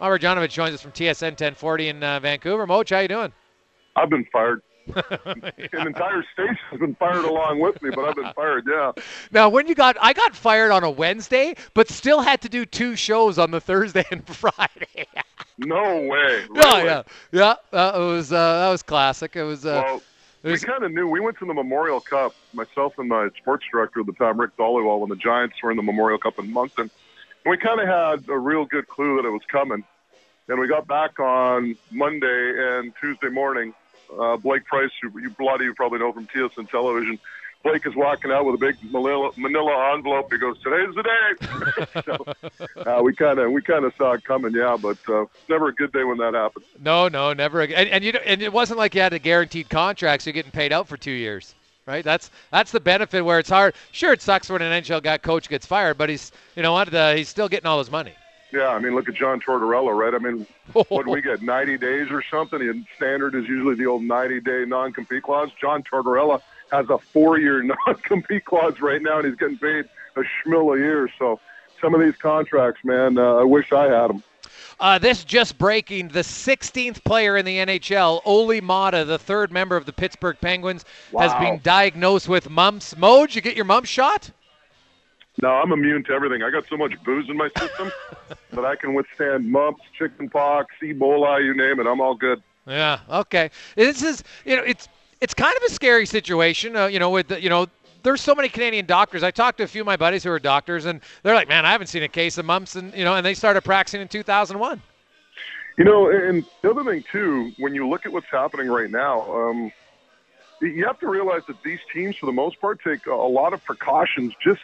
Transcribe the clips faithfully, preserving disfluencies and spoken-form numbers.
Marjanovic joins us from T S N ten forty in uh, Vancouver. Moj, how you doing? I've been fired. Yeah. An entire station has been fired along with me, but I've been fired, yeah. Now, when you got, I got fired on a Wednesday, but still had to do two shows on the Thursday and Friday. No way. Really? Yeah, yeah, yeah. Uh, it was uh, that was classic. It was. Uh, Well, it was we kind of knew. We went to the Memorial Cup, myself and my sports director at the time, Rick Dollywall, when the Giants were in the Memorial Cup in Moncton. And we kind of had a real good clue that it was coming. And we got back on Monday and Tuesday morning. Uh, Blake Price, who you, a lot of you probably know from T S N Television, Blake is walking out with a big manila, manila envelope. He goes, "Today's the day." so, uh, we kind of we kind of saw it coming, yeah. But uh, it's never a good day when that happens. no, no, never. Again. And, and you, and it wasn't like you had a guaranteed contract, so you're getting paid out for two years, right? That's that's the benefit where it's hard. Sure, it sucks when an N H L guy coach gets fired, but he's, you know what? Uh, he's still getting all his money. Yeah, I mean, look at John Tortorella, right? I mean, what do we get, ninety days or something? The standard is usually the old ninety-day non-compete clause. John Tortorella has a four-year non-compete clause right now, and he's getting paid a schmill a year. So some of these contracts, man, uh, I wish I had them. Uh, this just breaking, the sixteenth player in the N H L, Oli Mata, the third member of the Pittsburgh Penguins, Wow. has been diagnosed with mumps. Moj, you get your mumps shot? No, I'm immune to everything. I got so much booze in my system that I can withstand mumps, chicken pox, Ebola, you name it. I'm all good. Yeah. Okay. This is, you know, it's it's kind of a scary situation. Uh, you know, with the, you know, there's so many Canadian doctors. I talked to a few of my buddies who are doctors, and they're like, "Man, I haven't seen a case of mumps," and you know, and they started practicing in two thousand one. You know, and the other thing too, when you look at what's happening right now, um, you have to realize that these teams, for the most part, take a lot of precautions just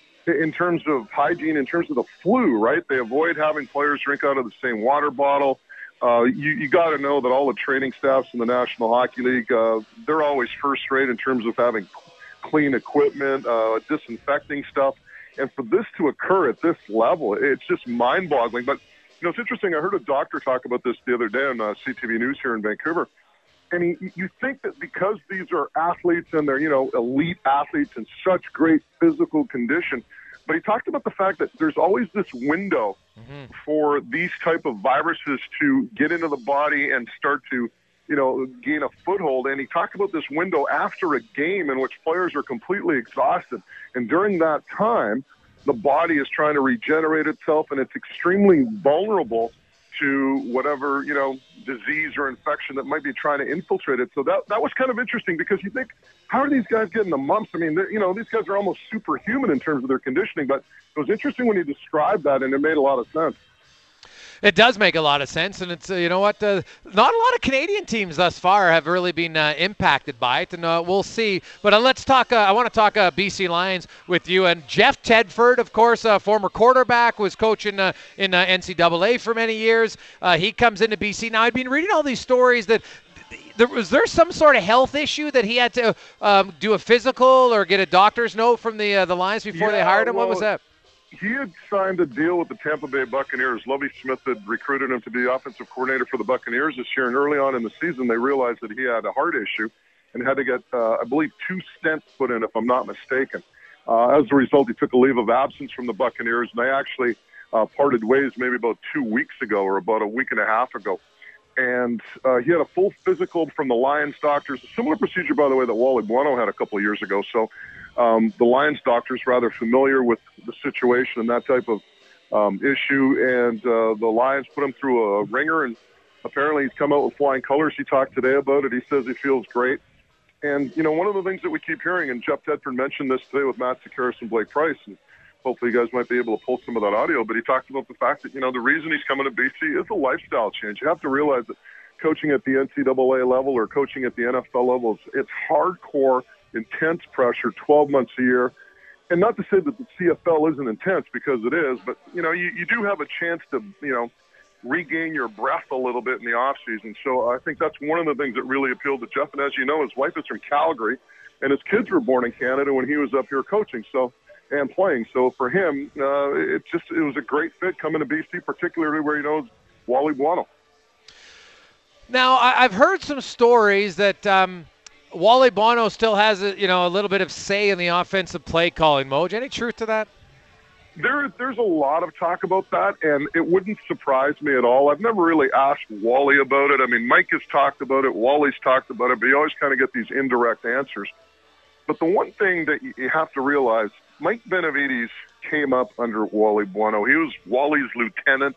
in terms of hygiene, in terms of the flu, right? They avoid having players drink out of the same water bottle. Uh, you you got to know that all the training staffs in the National Hockey League, uh, they're always first rate in terms of having clean equipment, uh, disinfecting stuff. And for this to occur at this level, it's just mind-boggling. But, you know, it's interesting. I heard a doctor talk about this the other day on uh, C T V News here in Vancouver. And he, you think that because these are athletes and they're, you know, elite athletes in such great physical condition, but he talked about the fact that there's always this window mm-hmm. for these type of viruses to get into the body and start to, you know, gain a foothold. And he talked about this window after a game in which players are completely exhausted. And during that time, the body is trying to regenerate itself, and it's extremely vulnerable to whatever, you know, disease or infection that might be trying to infiltrate it. So that that was kind of interesting, because you think, how are these guys getting the mumps? I mean, you know, these guys are almost superhuman in terms of their conditioning, but it was interesting when he described that, and it made a lot of sense. It does make a lot of sense, and it's uh, you know what, uh, not a lot of Canadian teams thus far have really been uh, impacted by it, and uh, we'll see. But uh, let's talk. Uh, I want to talk uh, B C Lions with you, and Jeff Tedford, of course, uh, former quarterback, was coaching uh, in uh, N C double A for many years. Uh, he comes into B C now. I've been reading all these stories that. There, was there some sort of health issue that he had to um, do a physical or get a doctor's note from the uh, the Lions before yeah, they hired him? Well, what was that? He had signed a deal with the Tampa Bay Buccaneers. Lovie Smith had recruited him to be offensive coordinator for the Buccaneers this year, and early on in the season, they realized that he had a heart issue and had to get, uh, I believe, two stents put in, if I'm not mistaken. Uh, as a result, he took a leave of absence from the Buccaneers, and they actually uh, parted ways maybe about two weeks ago or about a week and a half ago. And uh, he had a full physical from the Lions doctors, a similar procedure, by the way, that Wally Buono had a couple of years ago. So um, the Lions doctors rather familiar with the situation and that type of um, issue. And uh, the Lions put him through a ringer, and apparently he's come out with flying colors. He talked today about it. He says he feels great. And, you know, one of the things that we keep hearing, and Jeff Tedford mentioned this today with Matt Sekeres and Blake Price, and hopefully you guys might be able to pull some of that audio, but he talked about the fact that, you know, the reason he's coming to B C is a lifestyle change. You have to realize that coaching at the N C double A level or coaching at the N F L level, it's hardcore, intense pressure, twelve months a year. And not to say that the C F L isn't intense, because it is, but, you know, you, you do have a chance to, you know, regain your breath a little bit in the off season. So I think that's one of the things that really appealed to Jeff. And as you know, his wife is from Calgary, and his kids were born in Canada when he was up here coaching. So, and playing. So for him, uh, it just it was a great fit coming to B C, particularly where he knows Wally Buono. Now, I, I've heard some stories that um, Wally Buono still has a, you know, a little bit of say in the offensive play calling. Moj, any truth to that? There, there's a lot of talk about that, and it wouldn't surprise me at all. I've never really asked Wally about it. I mean, Mike has talked about it, Wally's talked about it, but you always kind of get these indirect answers. But the one thing that you have to realize, Mike Benavides came up under Wally Buono. He was Wally's lieutenant.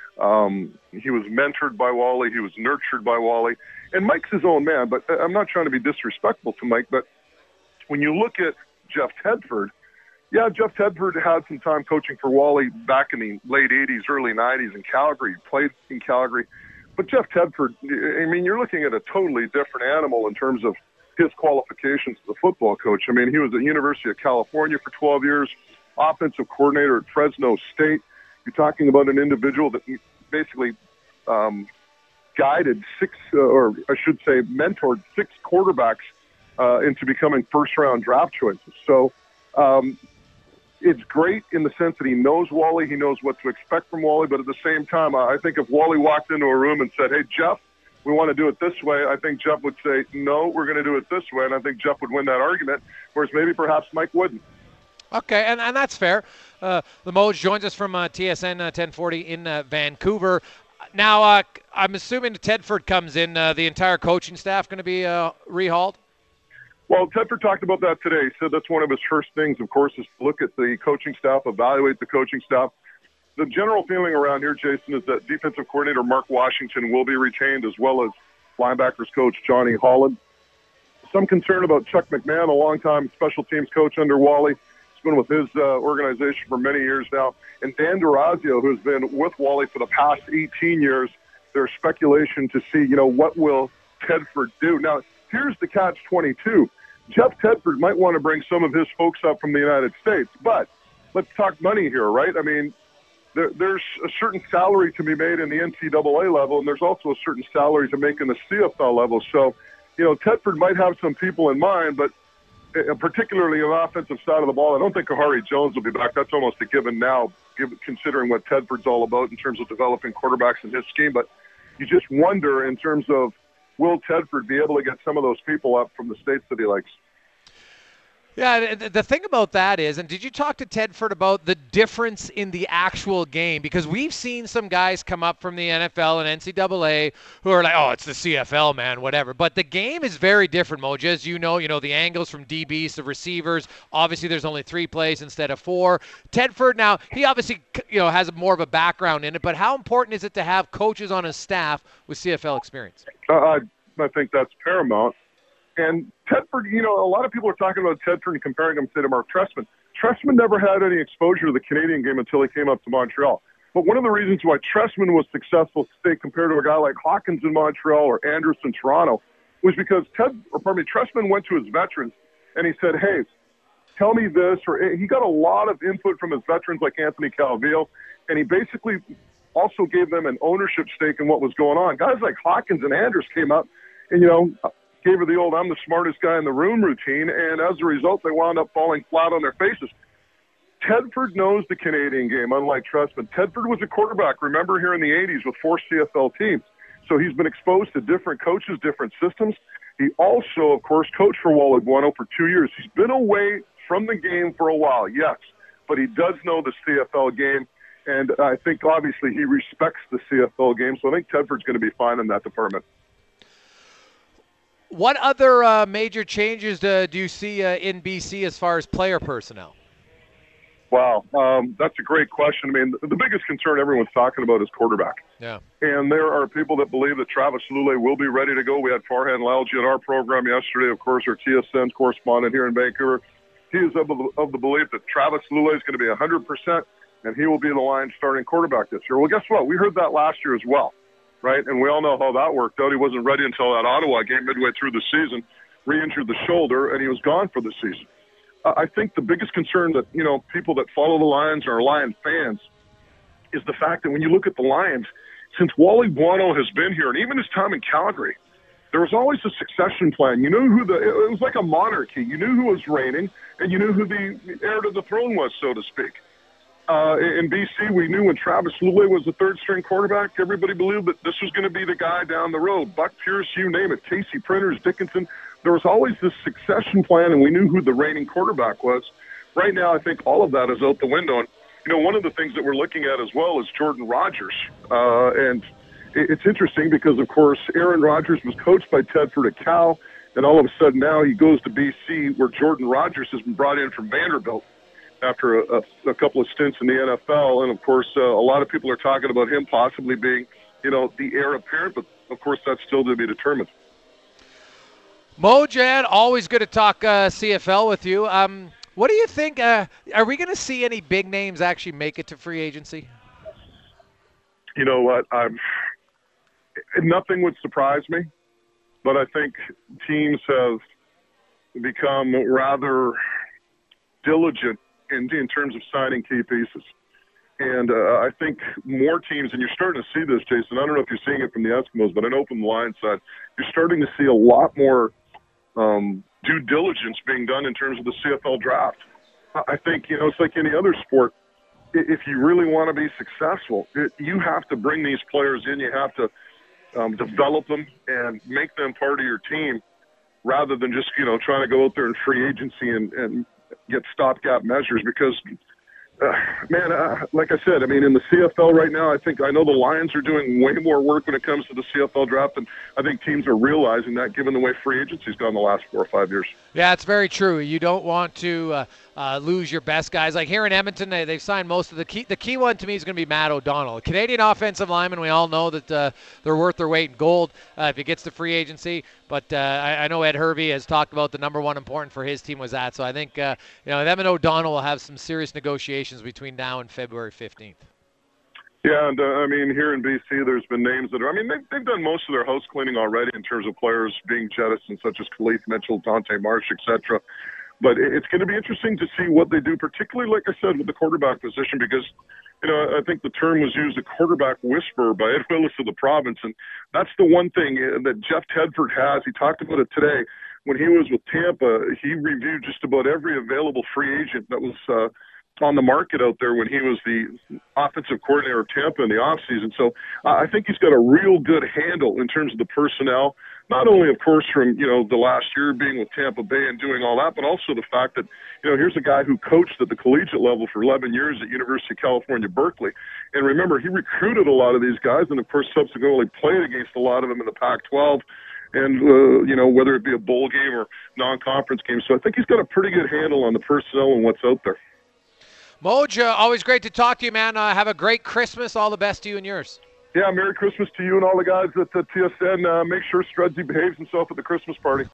Um, he was mentored by Wally. He was nurtured by Wally. And Mike's his own man, but I'm not trying to be disrespectful to Mike, but when you look at Jeff Tedford, yeah, Jeff Tedford had some time coaching for Wally back in the late eighties, early nineties in Calgary. He played in Calgary. But Jeff Tedford, I mean, you're looking at a totally different animal in terms of his qualifications as a football coach. I mean, he was at the University of California for twelve years, offensive coordinator at Fresno State. You're talking about an individual that basically um, guided six, uh, or I should say mentored six quarterbacks uh, into becoming first-round draft choices. So, um, it's great in the sense that he knows Wally, he knows what to expect from Wally, but at the same time, I think if Wally walked into a room and said, hey, Jeff, we want to do it this way, I think Jeff would say, no, we're going to do it this way, and I think Jeff would win that argument, whereas maybe perhaps Mike wouldn't. Okay, and, and that's fair. Uh, the Moj joins us from uh, T S N uh, ten forty in uh, Vancouver. Now, uh, I'm assuming Tedford comes in, uh, the entire coaching staff going to be uh, rehauled? Well, Tedford talked about that today. He said that's one of his first things, of course, is to look at the coaching staff, evaluate the coaching staff. The general feeling around here, Jason, is that defensive coordinator Mark Washington will be retained, as well as linebackers coach Johnny Holland. Some concern about Chuck McMahon, a longtime special teams coach under Wally. He's been with his uh, organization for many years now. And Dan Durazio, who's been with Wally for the past eighteen years, there's speculation to see, you know, what will Tedford do. Now, here's the catch twenty-two. Jeff Tedford might want to bring some of his folks up from the United States, but let's talk money here, right? I mean, there, there's a certain salary to be made in the N C double A level, and there's also a certain salary to make in the C F L level. So, you know, Tedford might have some people in mind, but particularly on the offensive side of the ball, I don't think Kahari Jones will be back. That's almost a given now, considering what Tedford's all about in terms of developing quarterbacks in his scheme. But you just wonder in terms of, will Tedford be able to get some of those people up from the states that he likes? Yeah, the thing about that is, and did you talk to Tedford about the difference in the actual game? Because we've seen some guys come up from the N F L and N C double A who are like, oh, it's the C F L, man, whatever. But the game is very different, Moja. As you know, you know, the angles from D Bs to receivers. Obviously, there's only three plays instead of four. Tedford, now, he obviously, you know, has more of a background in it, but how important is it to have coaches on his staff with C F L experience? Uh, I, I think that's paramount. And Tedford, you know, a lot of people are talking about Tedford and comparing him, say, to Mark Trestman. Trestman never had any exposure to the Canadian game until he came up to Montreal. But one of the reasons why Trestman was successful, say, compared to a guy like Hawkins in Montreal or Andrews in Toronto, was because Ted, or pardon me, Trestman went to his veterans and he said, hey, tell me this, or he got a lot of input from his veterans like Anthony Calvillo, and he basically also gave them an ownership stake in what was going on. Guys like Hawkins and Andrews came up and, you know, gave her the old I'm the smartest guy in the room routine, and as a result, they wound up falling flat on their faces. Tedford knows the Canadian game, unlike Trestman. Tedford was a quarterback, remember, here in the eighties with four C F L teams. So he's been exposed to different coaches, different systems. He also, of course, coached for Wally Buono for two years. He's been away from the game for a while, yes, but he does know the C F L game, and I think, obviously, he respects the C F L game, so I think Tedford's going to be fine in that department. What other uh, major changes uh, do you see uh, in B C as far as player personnel? Wow, um, that's a great question. I mean, the, the biggest concern everyone's talking about is quarterback. Yeah. And there are people that believe that Travis Lulay will be ready to go. We had Farhan Lalji in our program yesterday, of course, our T S N correspondent here in Vancouver. He is of the, of the belief that Travis Lulay is going to be one hundred percent, and he will be the Lions' starting quarterback this year. Well, guess what? We heard that last year as well. Right, and we all know how that worked out. He wasn't ready until that Ottawa game midway through the season, re-injured the shoulder, and he was gone for the season. Uh, I think the biggest concern that, you know, people that follow the Lions or are Lions fans is the fact that when you look at the Lions, since Wally Buono has been here, and even his time in Calgary, there was always a succession plan. You knew who the, it was like a monarchy. You knew who was reigning, and you knew who the heir to the throne was, so to speak. Uh, in B C, we knew when Travis Lulay was the third-string quarterback, everybody believed that this was going to be the guy down the road. Buck Pierce, you name it, Casey Printers, Dickinson. There was always this succession plan, and we knew who the reigning quarterback was. Right now, I think all of that is out the window. And you know, one of the things that we're looking at as well is Jordan Rogers. Uh, and it's interesting because, of course, Aaron Rodgers was coached by Tedford at Cal, and all of a sudden now he goes to B C, where Jordan Rogers has been brought in from Vanderbilt after a, a, a couple of stints in the N F L. And, of course, uh, a lot of people are talking about him possibly being, you know, the heir apparent, but, of course, that's still to be determined. Mo Jad, always good to talk uh, C F L with you. Um, what do you think? Uh, are we going to see any big names actually make it to free agency? You know what? I'm, nothing would surprise me, but I think teams have become rather diligent in, in terms of signing key pieces. And uh, I think more teams, and you're starting to see this, Jason, I don't know if you're seeing it from the Eskimos, but I know from the Lions side, you're starting to see a lot more um, due diligence being done in terms of the C F L draft. I think, you know, it's like any other sport. If you really want to be successful, it, you have to bring these players in. You have to um, develop them and make them part of your team rather than just, you know, trying to go out there in free agency and, and get stopgap measures because – Uh, man, uh, like I said, I mean, in the C F L right now, I think I know the Lions are doing way more work when it comes to the C F L draft, and I think teams are realizing that given the way free agency's gone the last four or five years. Yeah, it's very true. You don't want to uh, uh, lose your best guys. Like here in Edmonton, they, they've signed most of the key. The key one to me is going to be Matt O'Donnell. A Canadian offensive lineman, we all know that uh, they're worth their weight in gold uh, if he gets to free agency. But uh, I, I know Ed Hervey has talked about the number one important for his team was that. So I think uh, you know them and O'Donnell will have some serious negotiations between now and February fifteenth. Yeah, and uh, I mean, here in B C, there's been names that are, I mean, they've, they've done most of their house cleaning already in terms of players being jettisoned, such as Khalif Mitchell, Dante Marsh, et cetera. But it's going to be interesting to see what they do, particularly, like I said, with the quarterback position, because, you know, I think the term was used, a quarterback whisperer by Ed Willis of the province. And that's the one thing that Jeff Tedford has. He talked about it today. When he was with Tampa, he reviewed just about every available free agent that was uh, on the market out there when he was the offensive coordinator of Tampa in the offseason. So uh, I think he's got a real good handle in terms of the personnel, not only, of course, from, you know, the last year being with Tampa Bay and doing all that, but also the fact that, you know, here's a guy who coached at the collegiate level for eleven years at University of California, Berkeley. And remember, he recruited a lot of these guys and, of course, subsequently played against a lot of them in the Pac twelve. And, uh, you know, whether it be a bowl game or non-conference game. So I think he's got a pretty good handle on the personnel and what's out there. Moja, always great to talk to you, man. Uh, have a great Christmas. All the best to you and yours. Yeah, Merry Christmas to you and all the guys at the T S N. Uh, make sure Strudzy behaves himself at the Christmas party.